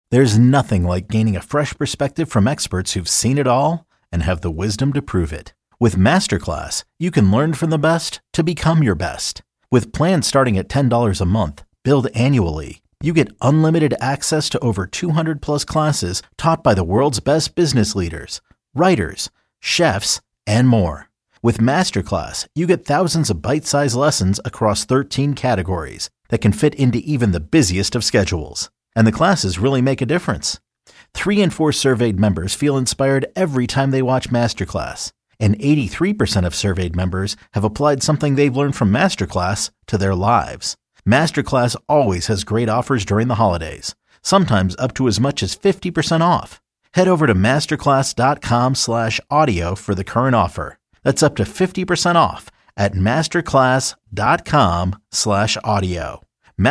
There's nothing like gaining a fresh perspective from experts who've seen it all and have the wisdom to prove it. With Masterclass, you can learn from the best to become your best. With plans starting at $10 a month, billed annually, you get unlimited access to over 200 plus classes taught by the world's best business leaders, writers, chefs, and more. With Masterclass, you get thousands of bite-sized lessons across 13 categories that can fit into even the busiest of schedules. And the classes really make a difference. 3 in 4 surveyed members feel inspired every time they watch Masterclass. And 83% of surveyed members have applied something they've learned from Masterclass to their lives. Masterclass always has great offers during the holidays, sometimes up to as much as 50% off. Head over to masterclass.com/audio for the current offer. That's up to 50% off at masterclass.com/audio.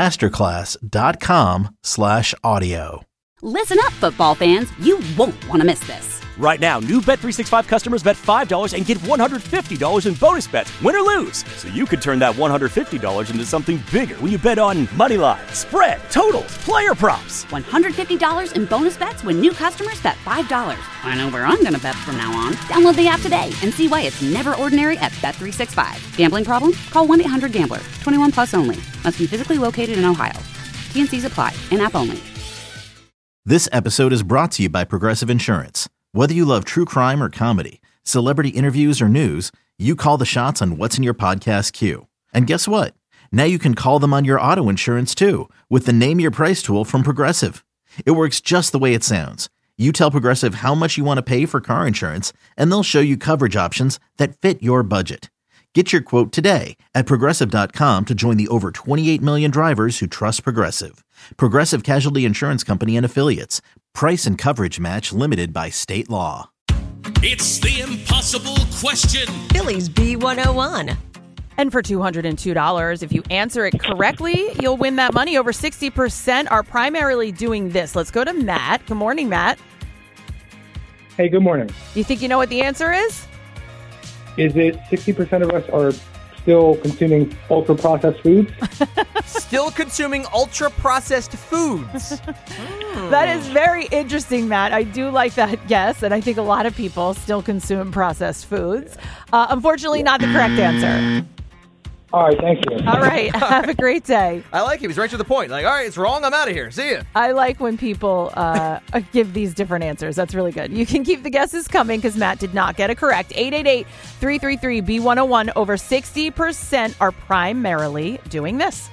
masterclass.com/audio. Listen up, football fans. You won't want to miss this. Right now, new Bet365 customers bet $5 and get $150 in bonus bets, win or lose. So you could turn that $150 into something bigger when you bet on moneyline, spread, totals, player props. $150 in bonus bets when new customers bet $5. I know where I'm going to bet from now on. Download the app today and see why it's never ordinary at Bet365. Gambling problem? Call 1-800-GAMBLER. 21 plus only. Must be physically located in Ohio. T&Cs apply. In-app only. This episode is brought to you by Progressive Insurance. Whether you love true crime or comedy, celebrity interviews or news, you call the shots on what's in your podcast queue. And guess what? Now you can call them on your auto insurance too with the Name Your Price tool from Progressive. It works just the way it sounds. You tell Progressive how much you want to pay for car insurance, and they'll show you coverage options that fit your budget. Get your quote today at Progressive.com to join the over 28 million drivers who trust Progressive. Progressive Casualty Insurance Company and Affiliates. Price and coverage match limited by state law. It's the impossible question. Phillies B101. And for $202, if you answer it correctly, you'll win that money. Over 60% are primarily doing this. Let's go to Matt. Good morning, Matt. Hey, good morning. You think you know what the answer is? Is it 60% of us are still consuming ultra-processed foods? Still consuming ultra-processed foods. That is very interesting, Matt. I do like that guess, and I think a lot of people still consume processed foods. Unfortunately, not the correct answer. All right, thank you. All right, have a great day. I like him. He's right to the point. Like, all right, it's wrong. I'm out of here. See ya. I like when people give these different answers. That's really good. You can keep the guesses coming because Matt did not get it correct. 888-333-B101. Over 60% are primarily doing this.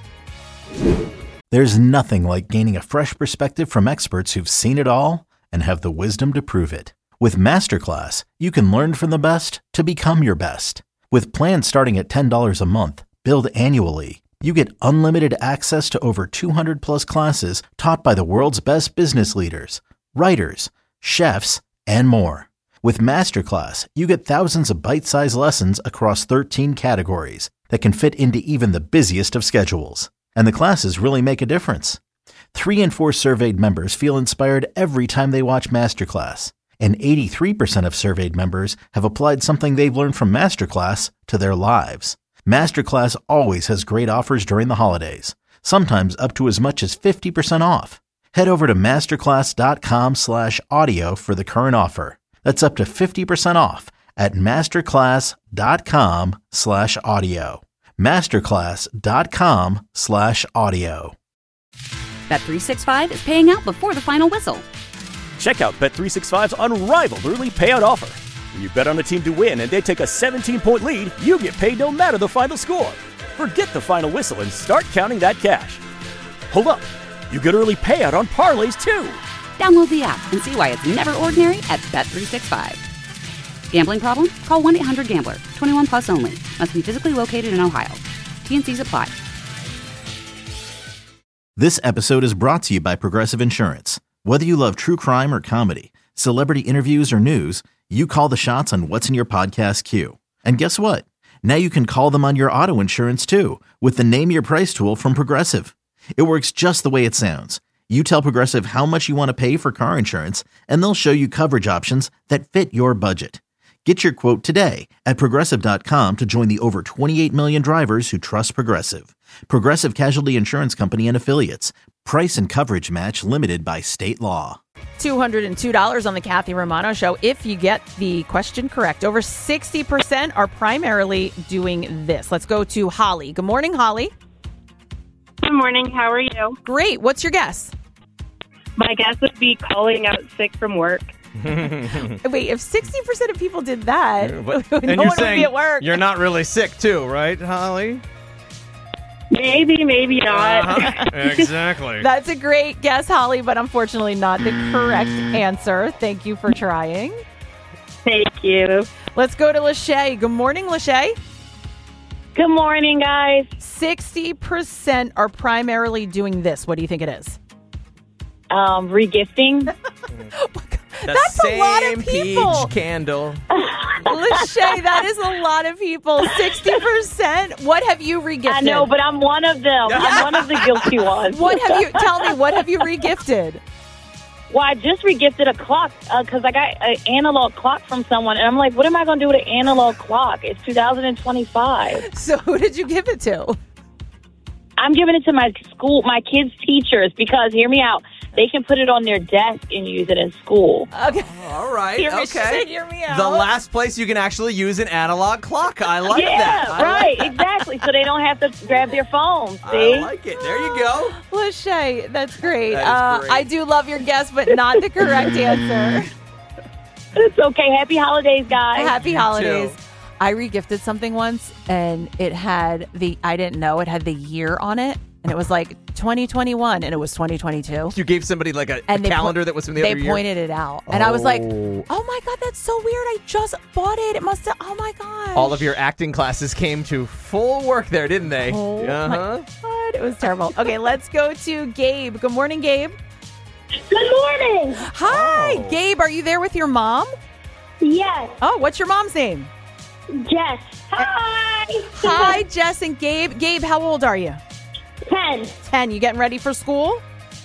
There's nothing like gaining a fresh perspective from experts who've seen it all and have the wisdom to prove it. With Masterclass, you can learn from the best to become your best. With plans starting at $10 a month, billed annually, you get unlimited access to over 200 plus classes taught by the world's best business leaders, writers, chefs, and more. With Masterclass, you get thousands of bite-sized lessons across 13 categories that can fit into even the busiest of schedules. And the classes really make a difference. 3 in 4 surveyed members feel inspired every time they watch Masterclass. And 83% of surveyed members have applied something they've learned from Masterclass to their lives. Masterclass always has great offers during the holidays, sometimes up to as much as 50% off. Head over to masterclass.com/audio for the current offer. That's up to 50% off at masterclass.com/audio. masterclass.com/audio. Bet365 is paying out before the final whistle. Check out Bet365's unrivaled early payout offer. When you bet on a team to win and they take a 17-point lead, you get paid no matter the final score. Forget the final whistle and start counting that cash. Hold up. You get early payout on parlays, too. Download the app and see why it's never ordinary at Bet365. Gambling problem? Call 1-800-GAMBLER. 21 plus only. Must be physically located in Ohio. T&Cs apply. This episode is brought to you by Progressive Insurance. Whether you love true crime or comedy, celebrity interviews or news, you call the shots on what's in your podcast queue. And guess what? Now you can call them on your auto insurance too with the Name Your Price tool from Progressive. It works just the way it sounds. You tell Progressive how much you want to pay for car insurance, and they'll show you coverage options that fit your budget. Get your quote today at Progressive.com to join the over 28 million drivers who trust Progressive. Progressive Casualty Insurance Company and Affiliates. Price and coverage match limited by state law. $202 on the Kathy Romano Show if you get the question correct. Over 60% are primarily doing this. Let's go to Holly. Good morning, Holly. Good morning. How are you? Great. What's your guess? My guess would be calling out sick from work. Wait, if 60% of people did that, And no you're one would saying be at work. you're not really sick too, right, Holly? Maybe, maybe not. Exactly. That's a great guess, Holly, but unfortunately not the correct answer. Thank you for trying. Thank you. Let's go to Lachey. Good morning, Lachey. Good morning, guys. 60% are primarily doing this. What do you think it is? Regifting. That's a lot of people. Peach candle. Lachey, that is a lot of people. 60%. What have you regifted? I know, but I'm one of them. I'm one of the guilty ones. Tell me, what have you regifted? Well, I just regifted a clock because I got an analog clock from someone, and I'm like, what am I going to do with an analog clock? It's 2025. So who did you give it to? I'm giving it to my kids' teachers because, hear me out, they can put it on their desk and use it in school. Okay. All right. Hear me out. The last place you can actually use an analog clock. I like that. Yeah, right. Exactly. So they don't have to grab their phone. See? I like it. There you go. Lachey, that's great. That is great. I do love your guess, but not the correct answer. It's okay. Happy holidays, guys. Happy holidays. too. I regifted something once, and it had I didn't know, it had the year on it, and it was like 2021, and it was 2022. You gave somebody like a And calendar that was from the other year? They pointed it out, and I was like, oh my God, that's so weird. I just bought it. It must have, oh my gosh. All of your acting classes came to full work there, didn't they? Oh my God, it was terrible. Okay, let's go to Gabe. Good morning, Gabe. Good morning. Hi, Gabe. Are you there with your mom? Yes. Oh, what's your mom's name? Jess. Hi. Hi, Jess and Gabe. Gabe, how old are you? 10. 10. You getting ready for school?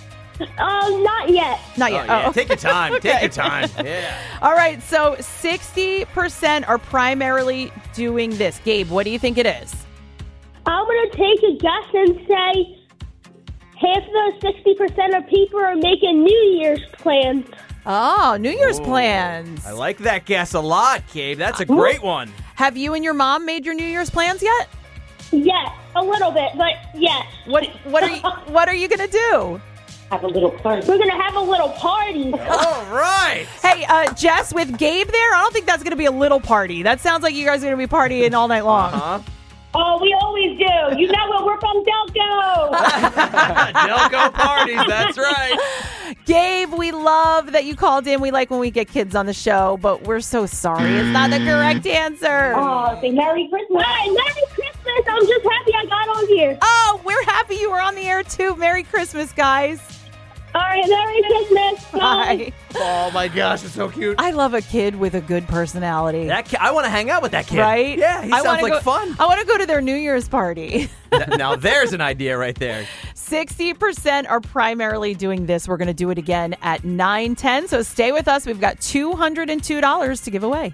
Not yet. Not Oh, yet. yeah. Oh. Take your time. Okay. Take your time. Yeah. All right, so 60% are primarily doing this. Gabe, what do you think it is? I'm going to take a guess and say half of those 60% of people are making New Year's plans. Oh, New Year's plans. I like that guess a lot, Gabe. That's a great one. Have you and your mom made your New Year's plans yet? Yes, a little bit, but yes. What are you going to do? Have a little party. We're going to have a little party. All right. Hey, Jess, with Gabe there, I don't think that's going to be a little party. That sounds like you guys are going to be partying all night long. Uh-huh. Oh, we always do. You know what? We're from Delco. Delco parties. That's right. Gabe, we love that you called in. We like when we get kids on the show, but we're so sorry. It's not the correct answer. Oh, say Merry Christmas. Hi, Merry Christmas. I'm just happy I got on here. Oh, we're happy you were on the air, too. Merry Christmas, guys. All right, Merry Christmas. Bye. Oh, my gosh. It's so cute. I love a kid with a good personality. That kid, I want to hang out with that kid. Right? Yeah, he sounds like fun. I want to go to their New Year's party. Now, there's an idea right there. 60% are primarily doing this. We're going to do it again at 9:10. So stay with us. We've got $202 to give away.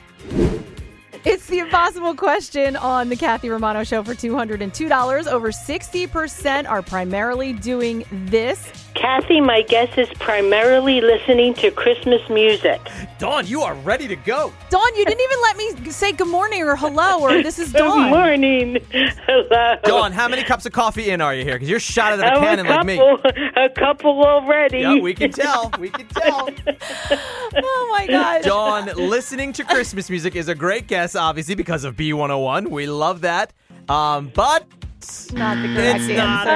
It's the impossible question on the Kathy Romano Show for $202. Over 60% are primarily doing this. Kathy, my guess is primarily listening to Christmas music. Dawn, you are ready to go. Dawn, you didn't even let me say good morning or hello or this is Dawn. Good morning. Hello. Dawn, how many cups of coffee in are you here? Because you're shot out of a cannon like me. A couple already. Yeah, we can tell. We can tell. Oh, my God. Dawn, listening to Christmas music is a great guess, obviously, because of B101. We love that. But Not the correct it's not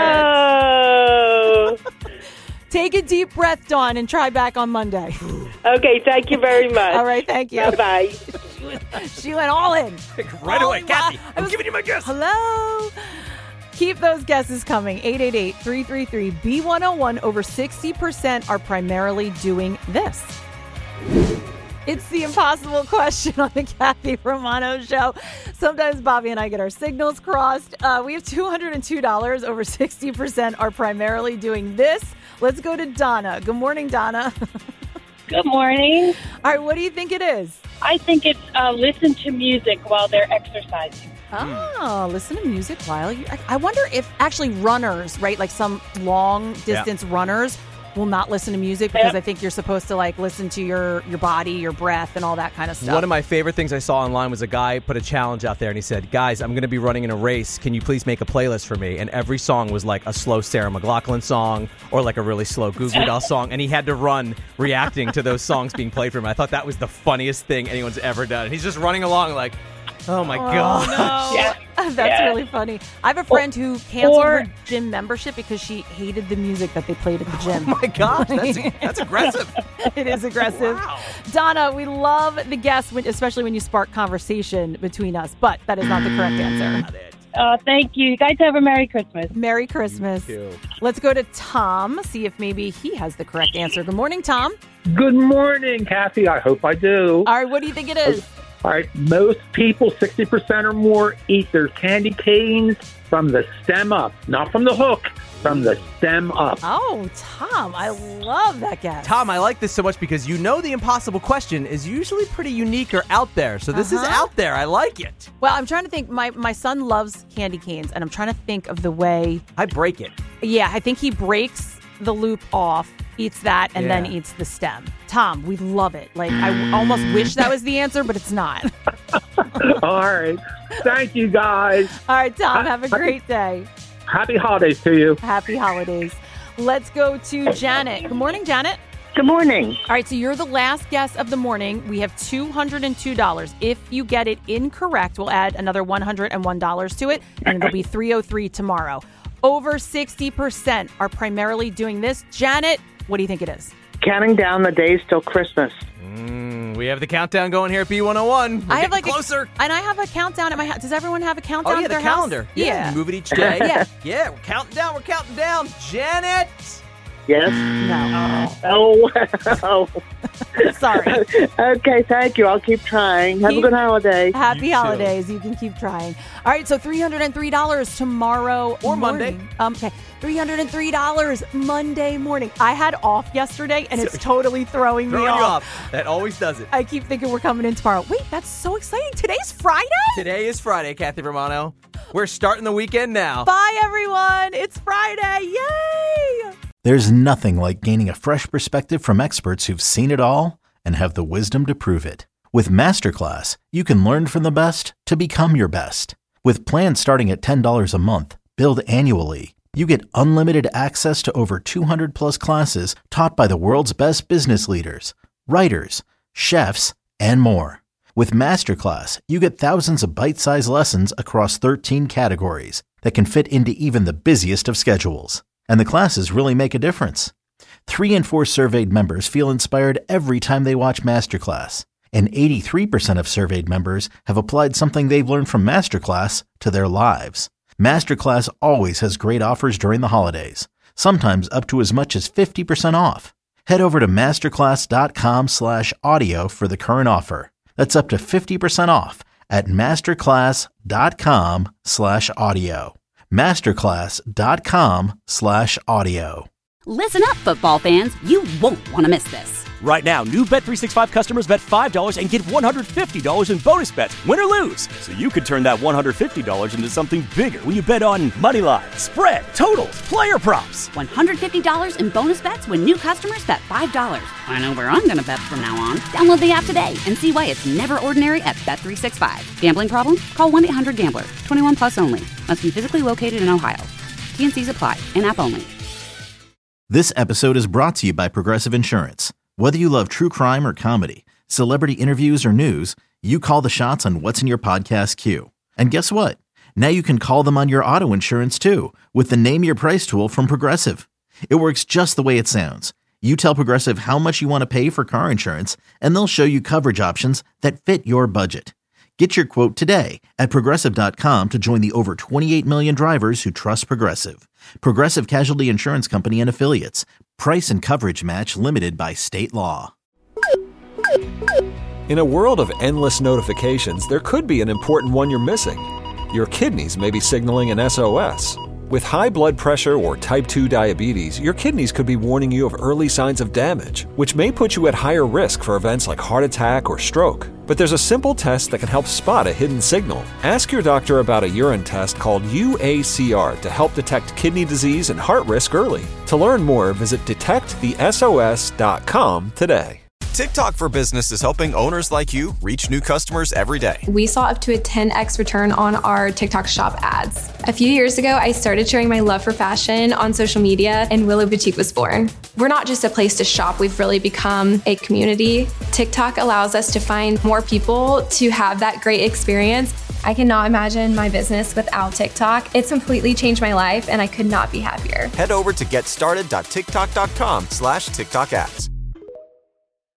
Oh. Take a deep breath, Dawn, and try back on Monday. Okay, thank you very much. All right, thank you. Bye-bye. She went all in. Right away, All in. Kathy. I'm giving you my guess. Hello. Keep those guesses coming. 888-333-B101. Over 60% are primarily doing this. It's the impossible question on the Kathy Romano Show. Sometimes Bobby and I get our signals crossed. We have $202. Over 60% are primarily doing this. Let's go to Donna. Good morning, Donna. Good morning. All right, what do you think it is? I think it's listen to music while they're exercising. Oh, listen to music while you... I wonder if actually runners, right, like some long distance runners will not listen to music because I think you're supposed to like listen to your body, your breath, and all that kind of stuff. One of my favorite things I saw online was a guy put a challenge out there and he said, guys, I'm going to be running in a race. Can you please make a playlist for me? And every song was like a slow Sarah McLachlan song or like a really slow Goo Goo Dolls song. And he had to run reacting to those songs being played for him. I thought that was the funniest thing anyone's ever done. And he's just running along like, oh my God. No. That's really funny. I have a friend who canceled her gym membership because she hated the music that they played at the gym. Oh my gosh, that's aggressive. It is aggressive. Wow. Donna, we love the guests, especially when you spark conversation between us, but that is not the correct answer. Thank you. You guys have a Merry Christmas. Merry Christmas. Let's go to Tom, see if maybe he has the correct answer. Good morning, Tom. Good morning, Kathy. I hope I do. All right, what do you think it is? All right, most people, 60% or more, eat their candy canes from the stem up, not from the hook, from the stem up. Oh, Tom, I love that guess. Tom, I like this so much because you know the impossible question is usually pretty unique or out there. So this is out there. I like it. Well, I'm trying to think. My son loves candy canes, and I'm trying to think of the way. I break it. Yeah, I think he breaks the loop off, eats that, and then eats the stem. Tom, we love it. Like, I almost wish that was the answer, but it's not. All right. Thank you, guys. All right, Tom, have a great day. Happy holidays to you. Happy holidays. Let's go to Janet. Good morning, Janet. Good morning. All right, so you're the last guess of the morning. We have $202. If you get it incorrect, we'll add another $101 to it, and it'll be $303 tomorrow. Over 60% are primarily doing this. Janet, what do you think it is? Counting down the days till Christmas. We have the countdown going here at B101. I have like closer. And I have a countdown at my house. Does everyone have a countdown at the their calendar. house? Yeah. You move it each day. Yeah, we're counting down. We're counting down. Janet. Yes? No. Oh. Sorry. Okay, thank you. I'll keep trying. Have a good holiday. Happy holidays. You can keep trying. All right, so $303 tomorrow or morning. Monday. Okay, $303 Monday morning. I had off yesterday, and it's totally throwing me off. That always does it. I keep thinking we're coming in tomorrow. Wait, that's so exciting. Today's Friday? Today is Friday, Kathy Romano. We're starting the weekend now. Bye, everyone. It's Friday. Yay! There's nothing like gaining a fresh perspective from experts who've seen it all and have the wisdom to prove it. With Masterclass, you can learn from the best to become your best. With plans starting at $10 a month, billed annually, you get unlimited access to over 200 plus classes taught by the world's best business leaders, writers, chefs, and more. With Masterclass, you get thousands of bite-sized lessons across 13 categories that can fit into even the busiest of schedules. And the classes really make a difference. 3 in 4 surveyed members feel inspired every time they watch Masterclass. And 83% of surveyed members have applied something they've learned from Masterclass to their lives. Masterclass always has great offers during the holidays, sometimes up to as much as 50% off. Head over to masterclass.com/audio for the current offer. That's up to 50% off at masterclass.com/audio. masterclass.com/audio. Listen up, football fans. You won't want to miss this. Right now, new Bet365 customers bet $5 and get $150 in bonus bets, win or lose. So you could turn that $150 into something bigger when you bet on money line, spread, totals, player props. $150 in bonus bets when new customers bet $5. I know where I'm going to bet from now on. Download the app today and see why it's never ordinary at Bet365. Gambling problem? Call 1-800-GAMBLER. 21 plus only. Must be physically located in Ohio. T&Cs apply. In-app only. This episode is brought to you by Progressive Insurance. Whether you love true crime or comedy, celebrity interviews or news, you call the shots on what's in your podcast queue. And guess what? Now you can call them on your auto insurance too with the Name Your Price tool from Progressive. It works just the way it sounds. You tell Progressive how much you want to pay for car insurance, and they'll show you coverage options that fit your budget. Get your quote today at Progressive.com to join the over 28 million drivers who trust Progressive. Progressive Casualty Insurance Company and Affiliates. Price and coverage match limited by state law. In a world of endless notifications, there could be an important one you're missing. Your kidneys may be signaling an SOS. With high blood pressure or type 2 diabetes, your kidneys could be warning you of early signs of damage, which may put you at higher risk for events like heart attack or stroke. But there's a simple test that can help spot a hidden signal. Ask your doctor about a urine test called UACR to help detect kidney disease and heart risk early. To learn more, visit detectthesos.com today. TikTok for Business is helping owners like you reach new customers every day. We saw up to a 10x return on our TikTok shop ads. A few years ago, I started sharing my love for fashion on social media, and Willow Boutique was born. We're not just a place to shop, we've really become a community. TikTok allows us to find more people to have that great experience. I cannot imagine my business without TikTok. It's completely changed my life, and I could not be happier. Head over to getstarted.tiktok.com/TikTok ads.